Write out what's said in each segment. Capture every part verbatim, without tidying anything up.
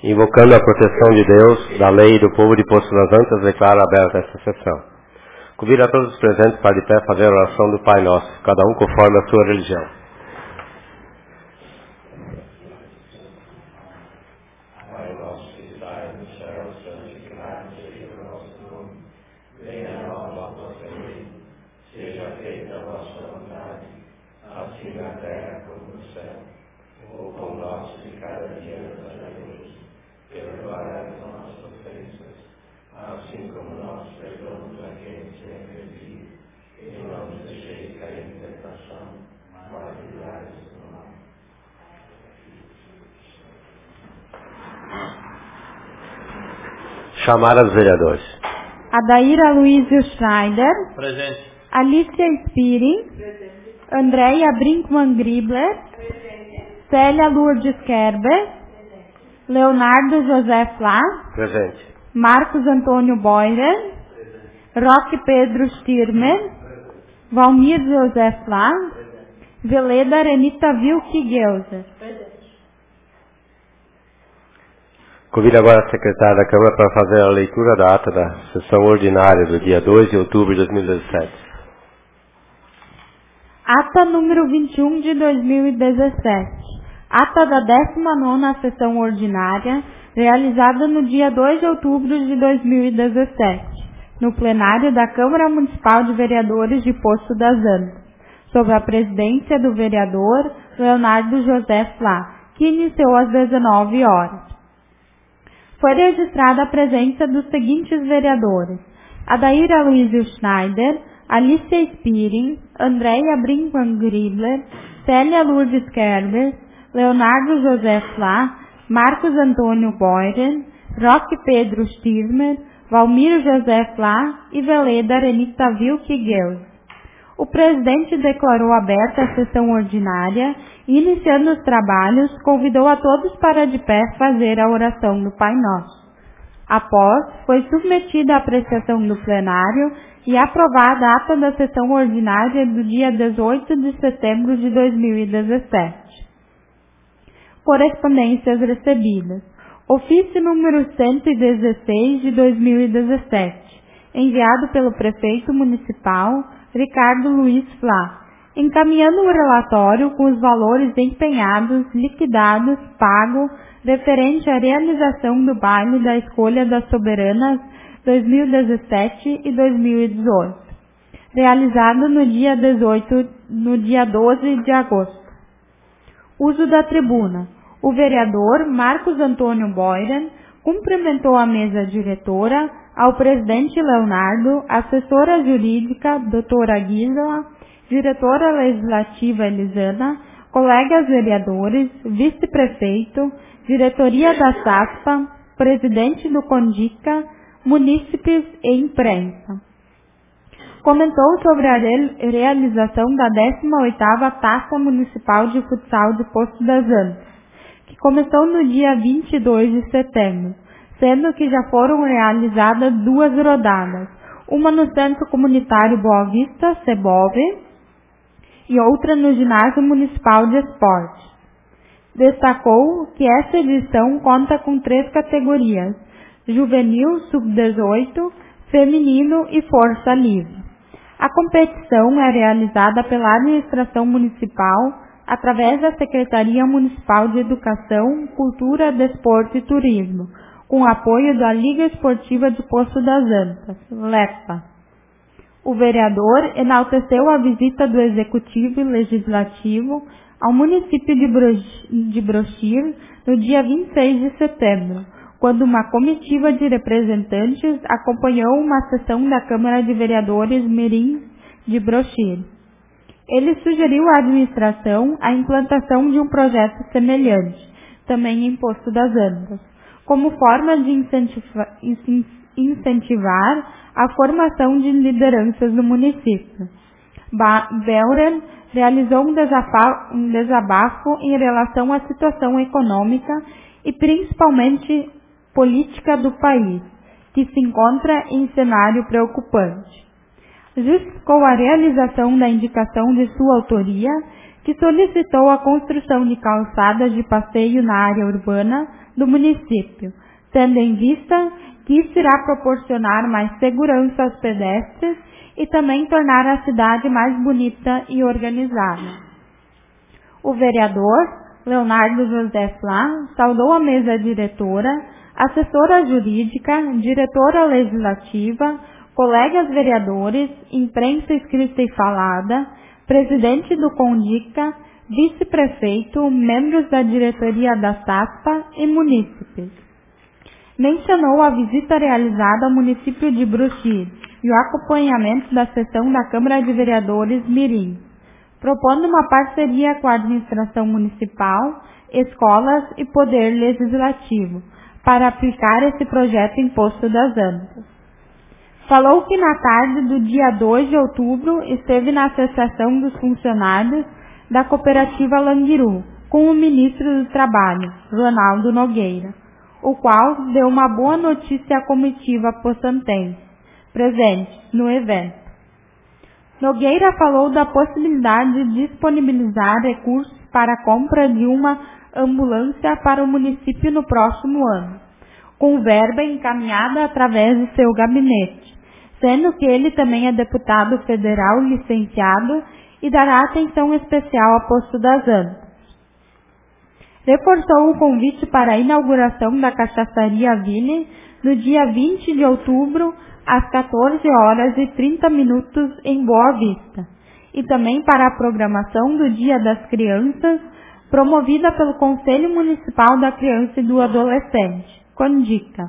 Invocando a proteção de Deus, da lei e do povo de Poço das Antas, declaro aberta esta sessão. Convido a todos os presentes para de pé fazer a oração do Pai Nosso, cada um conforme a sua religião. Pai nosso que estais no céu, santificado seja o vosso nome. Venha a nós a vossa lei, seja feita a vossa vontade, assim na terra como no céu. O pão nosso de cada dia nos dai hoje. Perdoai as nossas ofensas, assim como nós perdoamos a quem nos tem ofendido. E não nos deixeis cair em tentação, mas livrai-nos do mal. Chamar os vereadores. Adaíra Luísio Schneider. Presente. Alicia Spiring. Presente. Andréia Brinkmann Gribler. Presente. Célia Lourdes Kerber. Presente. Leonardo José Flá. Presente. Marcos Antônio Boyren. Presente. Roque Pedro Stirmer. Presente. Valmir José Flá. Presente. Veleda Renita Vilke Geuser. Presente. Convido agora a secretária da Câmara para fazer a leitura da ata da sessão ordinária do dia dois de outubro de dois mil e dezessete. Ata número vinte e um de dois mil e dezessete. Ata da décima nona sessão ordinária, realizada no dia dois de outubro de dois mil e dezessete, no plenário da Câmara Municipal de Vereadores de Poço das Antas, sob a presidência do vereador Leonardo José Flá, que iniciou às dezenove horas. Foi registrada a presença dos seguintes vereadores: Adaíra Luísio Schneider, Alicia Spiring, Andréia Brinkmann Gribler, Célia Lourdes Kerber, Leonardo José Flá, Marcos Antônio Boyren, Roque Pedro Stirmer, Valmir José Flá e Veleda Renita Vilke Geuser. O presidente declarou aberta a sessão ordinária e, iniciando os trabalhos, convidou a todos para de pé fazer a oração do Pai Nosso. Após, foi submetida à apreciação do plenário e aprovada a ata da sessão ordinária do dia dezoito de setembro de dois mil e dezessete. Correspondências recebidas. Ofício número cento e dezesseis de dois mil e dezessete, enviado pelo prefeito municipal Ricardo Luiz Flá, encaminhando o relatório com os valores empenhados, liquidados, pagos, referente à realização do baile da Escolha das Soberanas dois mil e dezessete e dois mil e dezoito, realizado no dia dezoito, no dia doze de agosto. Uso da tribuna. O vereador Marcos Antônio Boyren cumprimentou a mesa diretora, ao presidente Leonardo, assessora jurídica doutora Gisela, diretora legislativa Elisana, colegas vereadores, vice-prefeito, diretoria da SASPA, presidente do CONDICA, munícipes e imprensa. Comentou sobre a realização da décima oitava Taça Municipal de Futsal de Poço das Antas, que começou no dia vinte e dois de setembro, sendo que já foram realizadas duas rodadas, uma no Centro Comunitário Boa Vista, SEBOV, e outra no Ginásio Municipal de Esporte. Destacou que essa edição conta com três categorias: juvenil, sub dezoito, feminino e força livre. A competição é realizada pela administração municipal através da Secretaria Municipal de Educação, Cultura, Desporto e Turismo, com apoio da Liga Esportiva de Poço das Antas, LEPA. O vereador enalteceu a visita do Executivo e Legislativo ao município de, Bro- de Brochir no dia vinte e seis de setembro, quando uma comitiva de representantes acompanhou uma sessão da Câmara de Vereadores Mirins de Brochir. Ele sugeriu à administração a implantação de um projeto semelhante, também em Poço das Antas, como forma de incentivar, incentivar a formação de lideranças no município. Belren realizou um desabafo, um desabafo em relação à situação econômica e principalmente política do país, que se encontra em cenário preocupante. Justificou a realização da indicação de sua autoria, que solicitou a construção de calçadas de passeio na área urbana do município, tendo em vista que isso irá proporcionar mais segurança aos pedestres e também tornar a cidade mais bonita e organizada. O vereador Leonardo José Flá saudou a mesa diretora, assessora jurídica, diretora legislativa, colegas vereadores, imprensa escrita e falada, presidente do CONDICA, vice-prefeito, membros da diretoria da SASPA e munícipes. Mencionou a visita realizada ao município de Bruxi e o acompanhamento da sessão da Câmara de Vereadores Mirim, propondo uma parceria com a administração municipal, escolas e poder legislativo para aplicar esse projeto Imposto das Antas. Falou que na tarde do dia dois de outubro esteve na Associação dos Funcionários da Cooperativa Languiru com o ministro do Trabalho, Ronaldo Nogueira, o qual deu uma boa notícia à comitiva possantense, presente no evento. Nogueira falou da possibilidade de disponibilizar recursos para a compra de uma ambulância para o município no próximo ano, com verba encaminhada através de seu gabinete, sendo que ele também é deputado federal licenciado e dará atenção especial ao Posto das Antas. Reforçou o convite para a inauguração da Cachaçaria Vini no dia vinte de outubro, às quatorze horas e trinta minutos, em Boa Vista, e também para a programação do Dia das Crianças, promovida pelo Conselho Municipal da Criança e do Adolescente, CONDICA.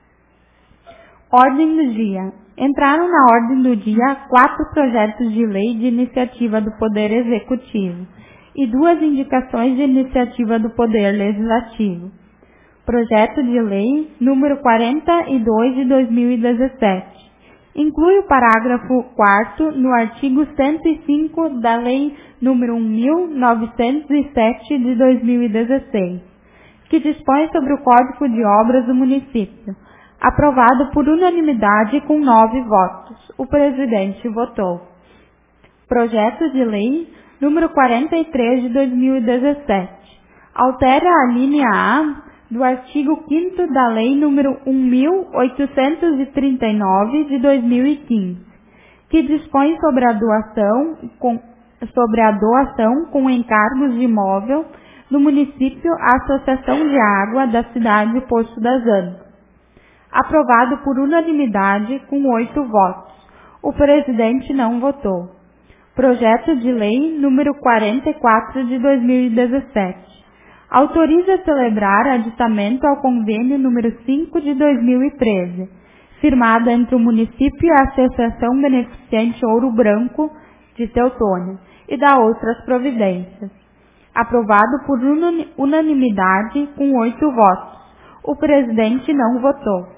Ordem do dia. Entraram na ordem do dia quatro projetos de lei de iniciativa do Poder Executivo e duas indicações de iniciativa do Poder Legislativo. Projeto de Lei número quarenta e dois de dois mil e dezessete. Inclui o parágrafo quarto no artigo cento e cinco da Lei número mil novecentos e sete de dois mil e dezesseis, que dispõe sobre o Código de Obras do município, aprovado por unanimidade com nove votos. O presidente votou. Projeto de Lei número quarenta e três de dois mil e dezessete. Altera a linha A do artigo quinto da Lei número um mil oitocentos e trinta e nove de dois mil e quinze, que dispõe sobre a doação com, sobre a doação com encargos de imóvel do município à Associação de Água da cidade de Poço das Antas. Aprovado por unanimidade com oito votos. O presidente não votou. Projeto de Lei número quarenta e quatro de dois mil e dezessete. Autoriza celebrar aditamento ao convênio número cinco de dois mil e treze, firmado entre o município e a Associação Beneficente Ouro Branco de Teutônia, e dá outras providências. Aprovado por unanimidade com oito votos. O presidente não votou.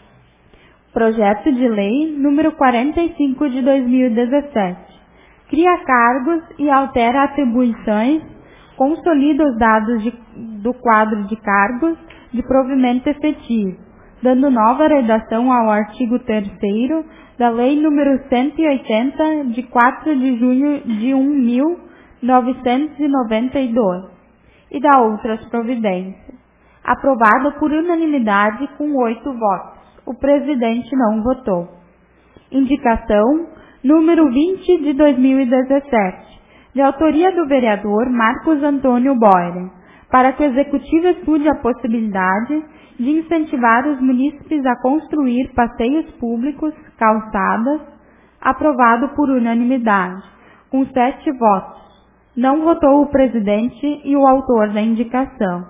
Projeto de Lei número quarenta e cinco de dois mil e dezessete. Cria cargos e altera atribuições, consolida os dados de, do quadro de cargos de provimento efetivo, dando nova redação ao artigo terceiro da Lei número cento e oitenta, de quatro de junho de mil novecentos e noventa e dois, e dá outras providências. Aprovado por unanimidade com oito votos. O presidente não votou. Indicação número vinte de dois mil e dezessete, de autoria do vereador Marcos Antônio Boira, para que o Executivo estude a possibilidade de incentivar os munícipes a construir passeios públicos, calçadas, aprovado por unanimidade, com sete votos. Não votou o presidente e o autor da indicação.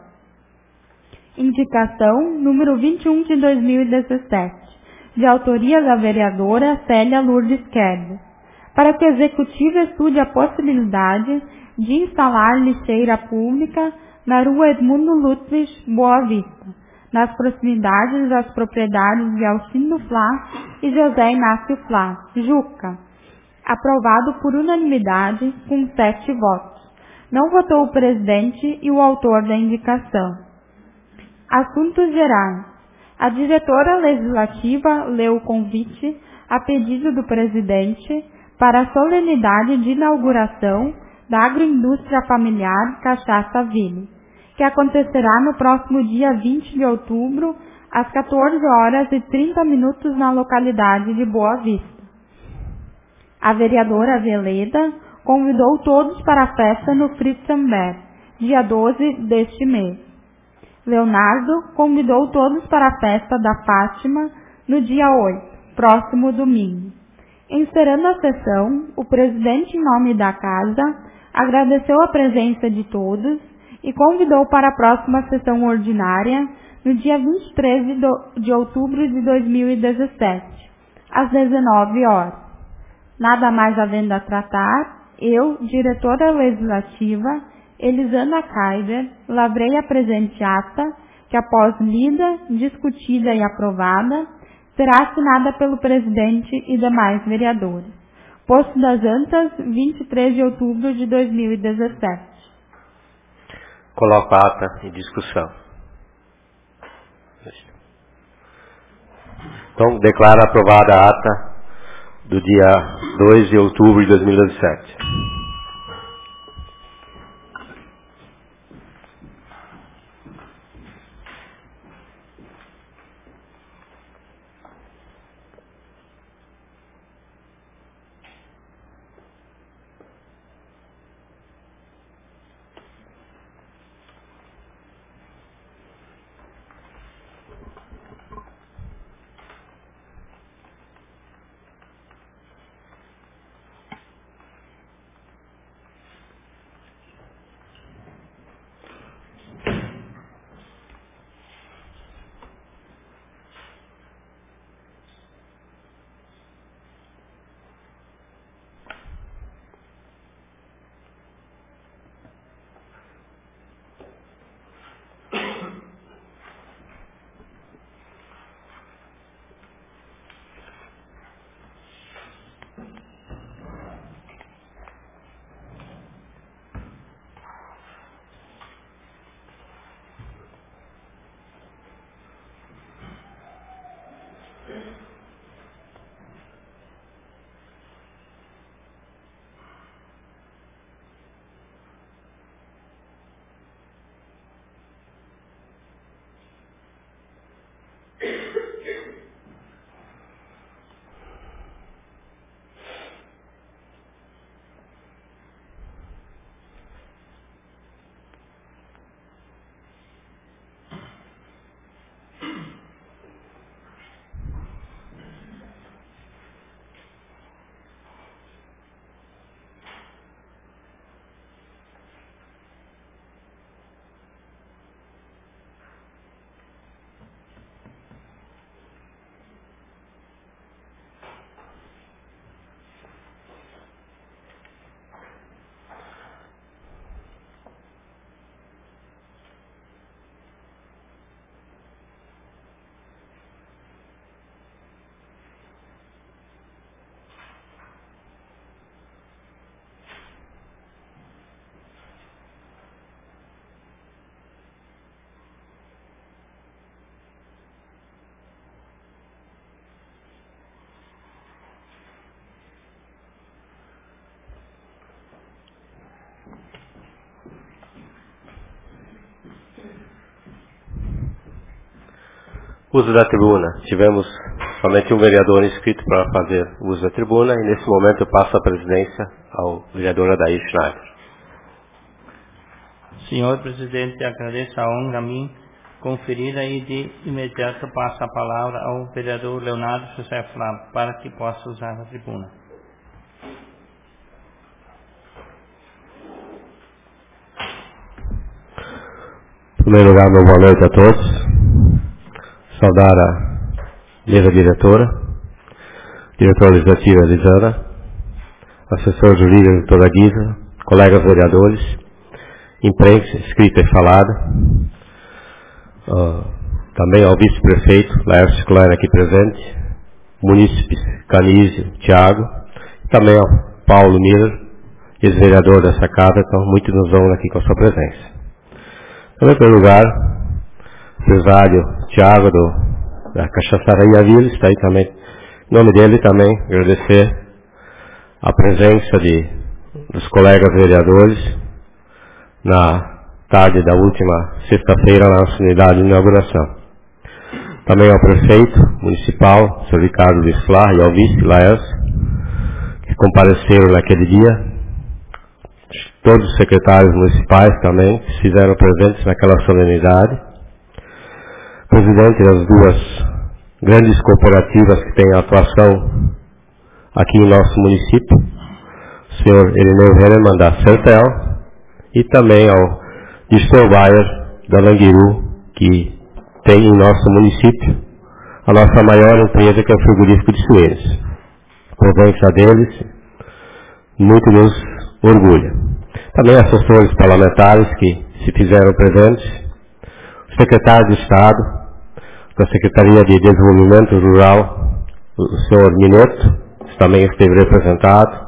Indicação número vinte e um de dois mil e dezessete, de autoria da vereadora Célia Lourdes Quedes, para que o Executivo estude a possibilidade de instalar lixeira pública na rua Edmundo Ludwig, Boa Vista, nas proximidades das propriedades de Alcindo Flá e José Inácio Flá, Juca. Aprovado por unanimidade com sete votos. Não votou o presidente e o autor da indicação. Assuntos gerais. A diretora legislativa leu o convite, a pedido do presidente, para a solenidade de inauguração da agroindústria familiar Cachaça Vini, que que acontecerá no próximo dia vinte de outubro, às quatorze horas e trinta minutos na localidade de Boa Vista. A vereadora Veleda convidou todos para a festa no Fritzenberg, dia doze deste mês. Leonardo convidou todos para a festa da Fátima no dia oito, próximo domingo. Encerrando a sessão, o presidente, em nome da casa, agradeceu a presença de todos e convidou para a próxima sessão ordinária no dia vinte e três de outubro de dois mil e dezessete, às dezenove horas. Nada mais havendo a tratar, eu, diretora legislativa, Elisana Kaiser, lavrei a presente ata, que após lida, discutida e aprovada, será assinada pelo presidente e demais vereadores. Posto das Antas, vinte e três de outubro de dois mil e dezessete. Coloco a ata em discussão. Então, declaro aprovada a ata do dia dois de outubro de dois mil e dezessete. Uso da tribuna. Tivemos somente um vereador inscrito para fazer uso da tribuna e nesse momento eu passo a presidência ao vereador Adair Schneider. Senhor presidente, agradeço a honra a mim conferida e de imediato passo a palavra ao vereador Leonardo José Flávio para que possa usar a tribuna. Em primeiro lugar, meu boa noite a todos. Saudar a mesa diretora, diretora legislativa Elisana, assessor jurídico doutora Guisa, colegas vereadores, imprensa escrita e falada, uh, também ao vice-prefeito Laércio Klein aqui presente, munícipes Canísio, Tiago, e também ao Paulo Miller, ex-vereador dessa casa, então muito nos honra aqui com a sua presença. Também, em primeiro lugar, o empresário Tiago do, da Cachaçaria Vila está aí também. Em nome dele também agradecer a presença de, dos colegas vereadores na tarde da última sexta-feira na nossa unidade de inauguração. Também ao prefeito municipal, senhor Ricardo Luiz Flá, e ao vice Laércio, que compareceram naquele dia. Todos os secretários municipais também que se fizeram presentes naquela solenidade. Presidente das duas grandes cooperativas que têm atuação aqui em nosso município, o senhor Irineu Hennemann da Sertel, e também ao Dirceu Bayer da Languiru, que tem em nosso município a nossa maior empresa, que é o frigorífico de Suínos. A presença deles muito nos orgulha. Também assessores parlamentares que se fizeram presentes, o secretário de Estado da Secretaria de Desenvolvimento Rural, o senhor Minotto, também esteve representado,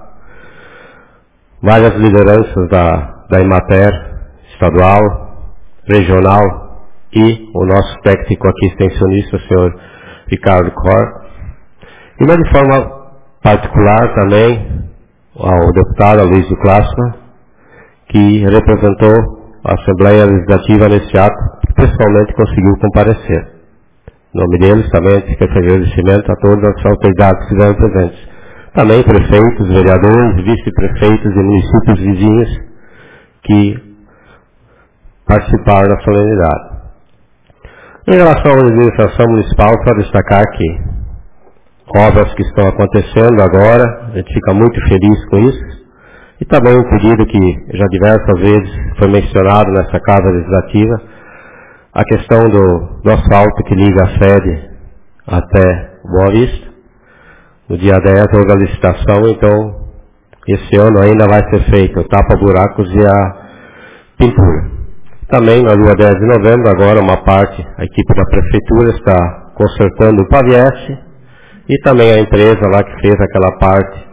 várias lideranças da, da Emater estadual, regional e o nosso técnico aqui extensionista, o senhor Ricardo Cor. E mas de forma particular também ao deputado Aloysio Klassmann, que representou a Assembleia Legislativa nesse ato, que pessoalmente conseguiu comparecer. Em nome deles também fica esse agradecimento a todas as autoridades que estiveram presentes. Também prefeitos, vereadores, vice-prefeitos e municípios vizinhos que participaram da solenidade. Em relação à administração municipal, só destacar que obras que estão acontecendo agora, a gente fica muito feliz com isso. E também um pedido que já diversas vezes foi mencionado nessa Casa Legislativa, a questão do, do asfalto que liga a sede até Boa Vista. No dia dez houve a licitação, então esse ano ainda vai ser feito o tapa-buracos e a pintura. Também na rua dez de novembro, agora uma parte, a equipe da prefeitura está consertando o pavieste e também a empresa lá que fez aquela parte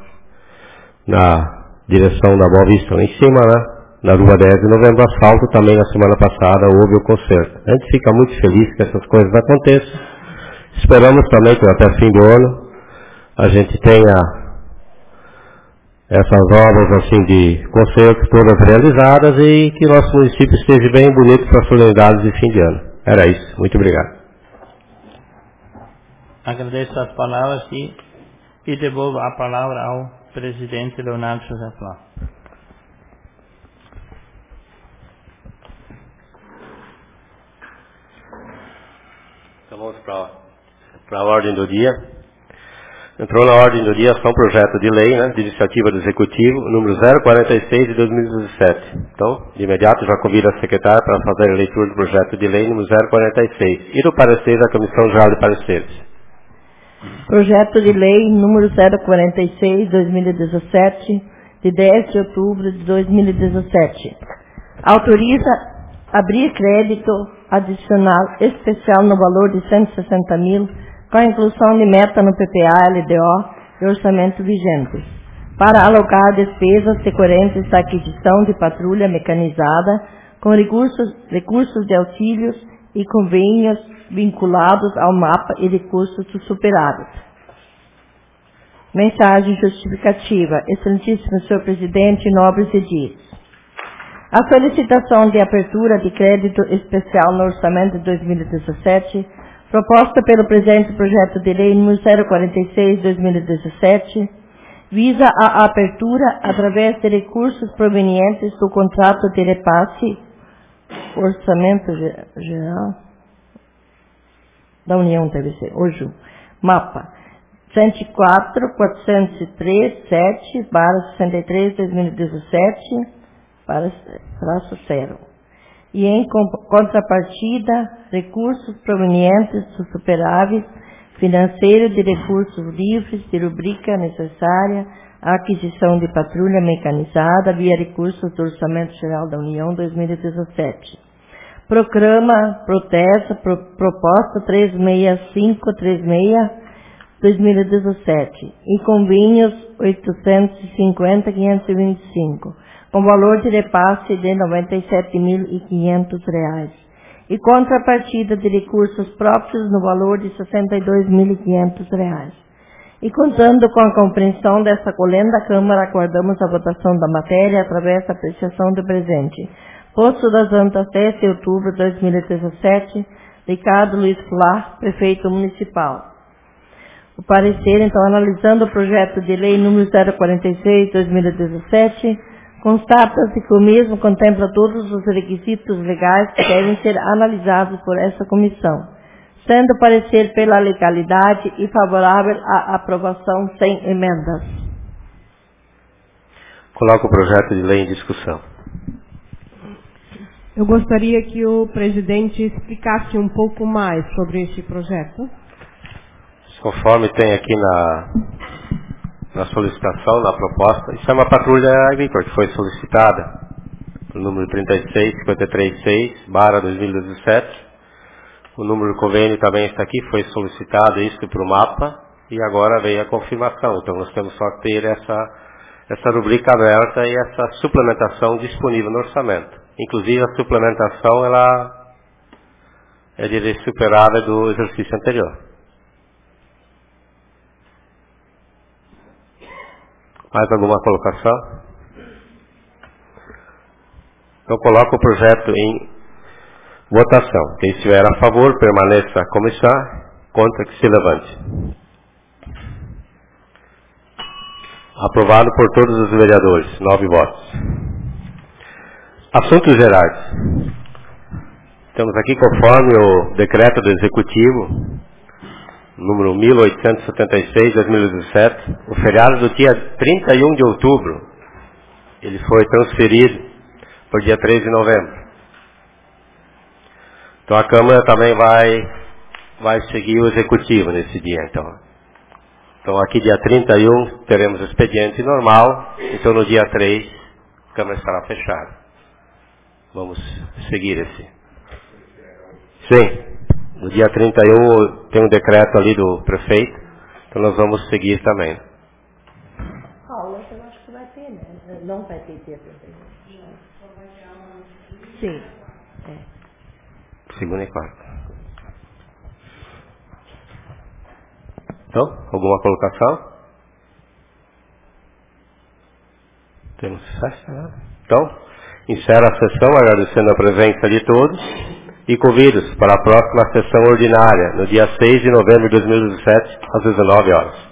na direção da Boa Vista, lá em cima, né? Na rua dez de novembro, asfalto, também na semana passada houve o conserto. A gente fica muito feliz que essas coisas aconteçam. Esperamos também que até fim do ano a gente tenha essas obras assim de conserto todas realizadas e que nosso município esteja bem bonito para as solenidades de fim de ano. Era isso. Muito obrigado. Agradeço as palavras e, e devolvo a palavra ao presidente Leonardo José Flá. Então vamos para a ordem do dia. Entrou na ordem do dia só um projeto de lei, né, de iniciativa do Executivo, número zero quarenta e seis de dois mil e dezessete. Então, de imediato, já convido a secretária para fazer a leitura do projeto de lei número zero quarenta e seis e do parecer da Comissão Geral de Pareceres. Projeto de lei número zero quarenta e seis de dois mil e dezessete, de dez de outubro de dois mil e dezessete. Autoriza abrir crédito adicional especial no valor de cento e sessenta mil, com a inclusão de meta no P P A, L D O e orçamento vigente, para alocar despesas decorrentes da aquisição de patrulha mecanizada com recursos, recursos de auxílios e convênios vinculados ao mapa e recursos do superávit. Mensagem justificativa. Excelentíssimo senhor Presidente, nobres edis. A solicitação de abertura de crédito especial no orçamento de dois mil e dezessete, proposta pelo presente projeto de lei número zero quarenta e seis de dois mil e dezessete, visa a abertura através de recursos provenientes do contrato de repasse, orçamento geral da União, deve ser, hoje, mapa, cento e quatro, quatrocentos e três, sete, barra sessenta e três, dois mil e dezessete, para traço zero. E em contrapartida, recursos provenientes do superávit financeiro de recursos livres de rubrica necessária à aquisição de patrulha mecanizada via recursos do Orçamento Geral da União dois mil e dezessete. Programa Protesta, pro, proposta trezentos e sessenta e cinco trinta e seis, dois mil e dezessete, e convênios oitocentos e cinquenta, quinhentos e vinte e cinco, com valor de repasse de noventa e sete mil e quinhentos reais, e contrapartida de recursos próprios no valor de sessenta e dois mil e quinhentos reais. E contando com a compreensão dessa colenda, a Câmara aguardamos a votação da matéria através da apreciação do presente Poço das Antas, sete de outubro de dois mil e dezessete, Ricardo Luiz Flá, prefeito municipal. O parecer, então, analisando o projeto de lei número zero quarenta e seis de dois mil e dezessete, constata-se que o mesmo contempla todos os requisitos legais que devem ser analisados por essa comissão, sendo o parecer pela legalidade e favorável à aprovação sem emendas. Coloco o projeto de lei em discussão. Eu gostaria que o presidente explicasse um pouco mais sobre este projeto. Conforme tem aqui na, na solicitação, na proposta, isso é uma patrulha agrícola que foi solicitada, o número trinta e seis, cinquenta e três seis, barra dois mil e dezessete. O número do convênio também está aqui, foi solicitado isso para o mapa, e agora veio a confirmação. Então nós temos só que ter essa, essa rubrica aberta e essa suplementação disponível no orçamento. Inclusive a suplementação, ela é de superada do exercício anterior. Mais alguma colocação? Então coloco o projeto em votação. Quem estiver a favor, permaneça a comissão. Contra, que se levante. Aprovado por todos os vereadores. Nove votos. Assuntos gerais. Estamos aqui conforme o decreto do Executivo, número mil oitocentos e setenta e seis, dois mil e dezessete, o feriado do dia trinta e um de outubro, ele foi transferido para o dia três de novembro. Então a Câmara também vai, vai seguir o Executivo nesse dia, então. Então aqui dia trinta e um teremos expediente normal, então no dia três a Câmara estará fechada. Vamos seguir esse. Sim. No dia trinta e um tem um decreto ali do prefeito, então nós vamos seguir também. Paula, eu acho que vai ter, né? Não vai ter dia prefeito. Sim. É. Segunda e quarta. Então, alguma colocação? Temos festa, né? Então, encerro a sessão agradecendo a presença de todos. E convido-os para a próxima sessão ordinária, no dia seis de novembro de dois mil e dezessete, às dezenove horas.